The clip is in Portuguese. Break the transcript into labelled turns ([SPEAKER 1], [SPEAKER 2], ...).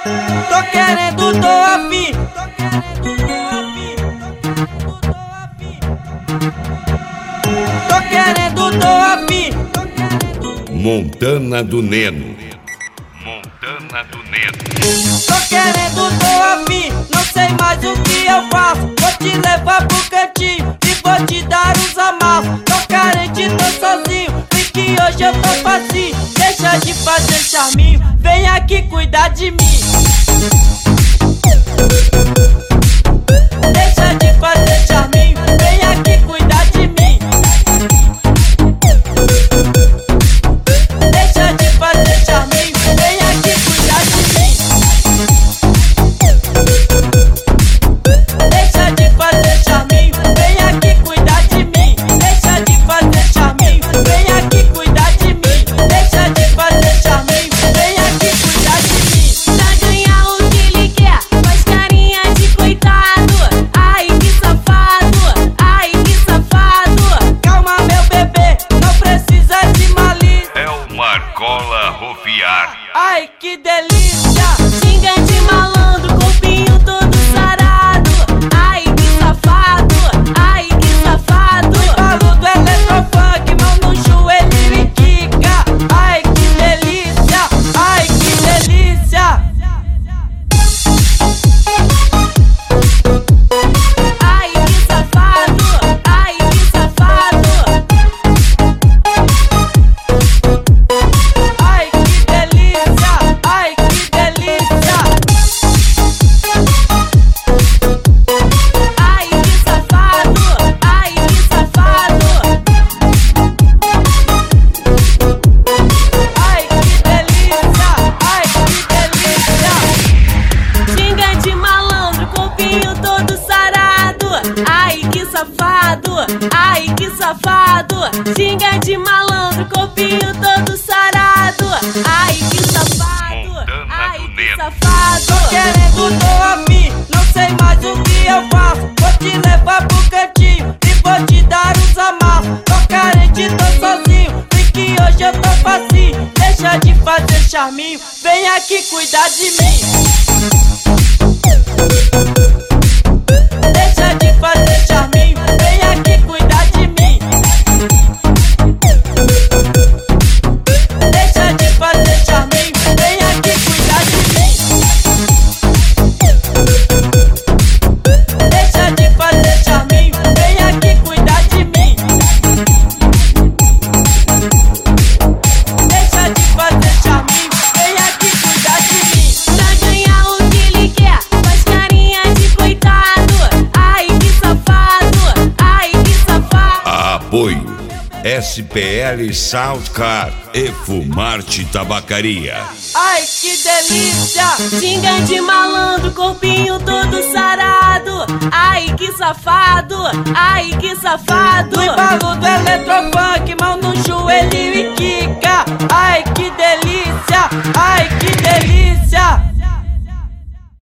[SPEAKER 1] Tô querendo, tô afim. Tô querendo, tô afim.
[SPEAKER 2] Montana do Neno. Montana do Neno.
[SPEAKER 1] Tô querendo, tô afim. Não sei mais o que eu faço. Vou te levar pro cantinho e vou te dar uns amassos. Tô carente, tô sozinho, porque hoje eu tô facinho. Deixa de fazer charminho, vem aqui cuidar de mim. Deixa de fazer charminho, vem aqui cuidar de mim. Deixa de fazer charminho, vem aqui cuidar de mim. Deixa de fazer charminho, vem aqui cuidar de mim. Deixa de fazer charminho, vem aqui cuidar de mim. Deixa de fazer charminho, vem aqui cuidar de mim.
[SPEAKER 3] Pra ganhar o que ele quer, faz carinha de coitado. Ai que safado, ai que safado.
[SPEAKER 1] Calma meu bebê, não precisa de malícia.
[SPEAKER 2] É o Marcola Rofiar.
[SPEAKER 1] Ai que delícia.
[SPEAKER 3] Xinga de malandro, corpinho todo sarado. Ai que safado, ai que safado.
[SPEAKER 1] Falo do eletrofunk, mão no joelho e quica. Ai que delícia, ai que delícia.
[SPEAKER 3] Ai que safado, ai que safado.
[SPEAKER 1] Ai que delícia, ai que delícia.
[SPEAKER 3] Ai que safado, ai que safado.
[SPEAKER 1] Ai que delícia, ai que delícia.
[SPEAKER 3] Xinga de malandro, corpinho todo sarado. Ai que safado, ai que safado. Xinga de malandro, corpinho todo sarado. Ai que safado, ai que safado.
[SPEAKER 1] Tô querendo, tô afim, não sei mais o que eu faço. Vou te levar pro cantinho e vou te dar uns amassos. Tô carente, tô sozinho, porque hoje eu tô facinho. Deixa de fazer charminho, vem aqui cuidar de mim. Deixa de fazer charminho, vem aqui cuidar de mim. Deixa de fazer charminho, vem aqui cuidar de mim. Deixa de fazer charminho, vem aqui cuidar de mim. Deixa de fazer charminho, vem aqui cuidar de mim.
[SPEAKER 3] Pra ganhar o que ele quer, faz carinha de coitado. Ai que safado, ai que safado.
[SPEAKER 2] Apoio SPL Soundcar e Fumarte Tabacaria.
[SPEAKER 1] Ai que delícia.
[SPEAKER 3] Xinga de malandro, corpinho todo sarado. Ai que safado, ai que safado.
[SPEAKER 1] Falo do eletrofunk, mão no joelho e quica. Ai que delícia.